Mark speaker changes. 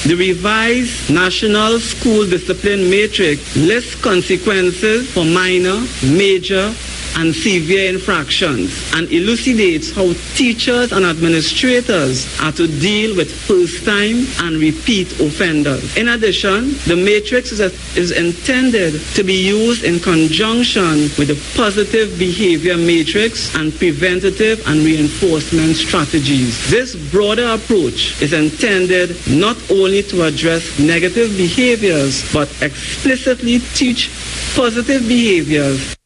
Speaker 1: The revised National School Discipline Matrix lists consequences for minor, major, and severe infractions and elucidates how teachers and administrators are to deal with first-time and repeat offenders. In addition, the matrix is intended to be used in conjunction with the positive behavior matrix and preventative and reinforcement strategies. This broader approach is intended not only to address negative behaviors, but explicitly teach positive behaviors